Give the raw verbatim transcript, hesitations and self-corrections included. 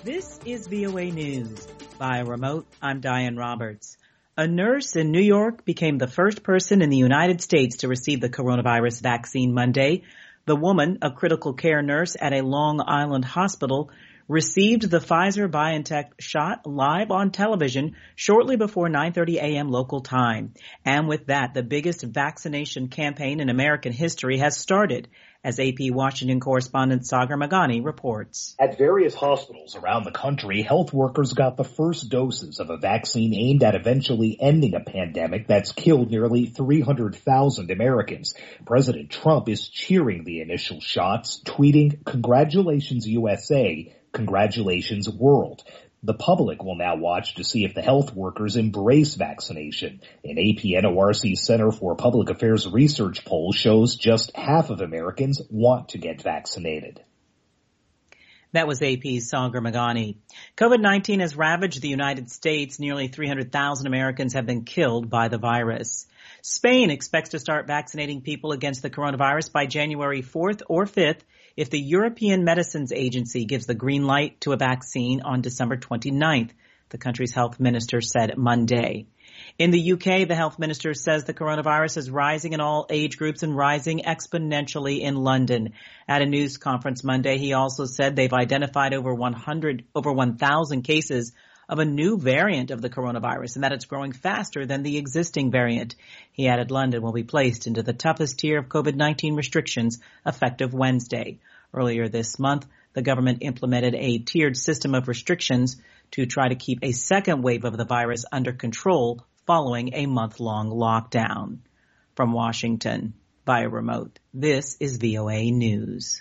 This is V O A News. By remote, I'm Diane Roberts. A nurse in New York became the first person in the United States to receive the coronavirus vaccine Monday. The woman, a critical care nurse at a Long Island hospital, received the Pfizer-BioNTech shot live on television shortly before nine thirty a.m. local time. And with that, the biggest vaccination campaign in American history has started, as A P Washington correspondent Sagar Meghani reports. At various hospitals around the country, health workers got the first doses of a vaccine aimed at eventually ending a pandemic that's killed nearly three hundred thousand Americans. President Trump is cheering the initial shots, tweeting, "Congratulations, U S A. Congratulations, world." The public will now watch to see if the health workers embrace vaccination. An A P N O R C Center for Public Affairs research poll shows just half of Americans want to get vaccinated. That was A P's Sagar Meghani. COVID nineteen has ravaged the United States. Nearly three hundred thousand Americans have been killed by the virus. Spain expects to start vaccinating people against the coronavirus by January fourth or fifth if the European Medicines Agency gives the green light to a vaccine on December twenty-ninth, the country's health minister said Monday. In the U K, the health minister says the coronavirus is rising in all age groups and rising exponentially in London. At a news conference Monday, he also said they've identified over one hundred, over one thousand cases of a new variant of the coronavirus and that it's growing faster than the existing variant. He added London will be placed into the toughest tier of COVID nineteen restrictions effective Wednesday. Earlier this month, the government implemented a tiered system of restrictions to try to keep a second wave of the virus under control following a month-long lockdown. From Washington, via remote, this is V O A News.